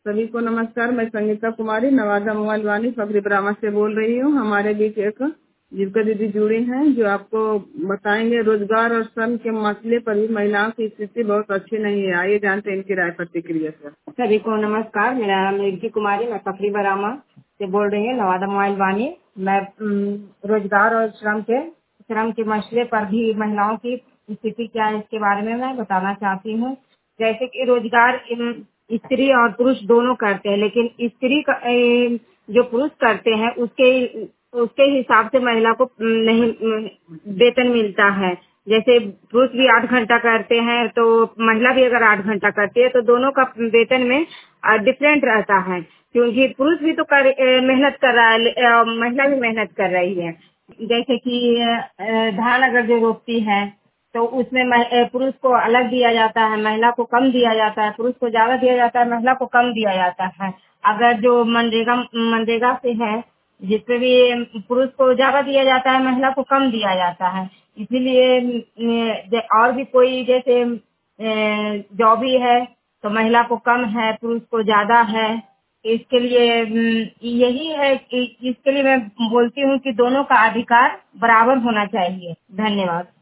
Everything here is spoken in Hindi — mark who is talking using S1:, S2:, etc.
S1: सभी को नमस्कार। मैं संगीता कुमारी नवादा मोबाइल वानी फकरी ब्राह्मण से बोल रही हूँ। हमारे बीच एक जीविका दीदी जुड़ी हैं जो आपको बताएंगे रोजगार और श्रम के मसले पर भी महिलाओं की स्थिति बहुत अच्छी नहीं है। आइए जानते हैं इनकी राय प्रतिक्रिया सर।
S2: सभी को नमस्कार। मेरा नाम रिंकी कुमारी, मैं फकरी ब्राह्मण से बोल रही हूँ नवादा मोबाइल वानी। मैं रोजगार और श्रम के मसले पर भी महिलाओं की स्थिति क्या है इसके बारे में मैं बताना चाहती हूँ। जैसे कि रोजगार स्त्री और पुरुष दोनों करते हैं, लेकिन स्त्री का जो पुरुष करते हैं उसके हिसाब से महिला को नहीं वेतन मिलता है। जैसे पुरुष भी 8 घंटा करते हैं तो महिला भी अगर 8 घंटा करती है तो दोनों का वेतन में डिफरेंट रहता है, क्योंकि पुरुष भी तो मेहनत कर रहा है, महिला भी मेहनत कर रही है। जैसे कि धान अगर जो रोपती है तो उसमें पुरुष को अलग दिया जाता है, महिला को कम दिया जाता है। पुरुष को ज्यादा दिया जाता है, महिला को कम दिया जाता है। अगर जो मनरेगा से है जिसपे भी पुरुष को ज्यादा दिया जाता है, महिला को कम दिया जाता है। इसीलिए और भी कोई जैसे जॉब ही है तो महिला को कम है, पुरुष को ज्यादा है। इसके लिए यही है कि इसके लिए मैं बोलती हूँ कि दोनों का अधिकार बराबर होना चाहिए। धन्यवाद।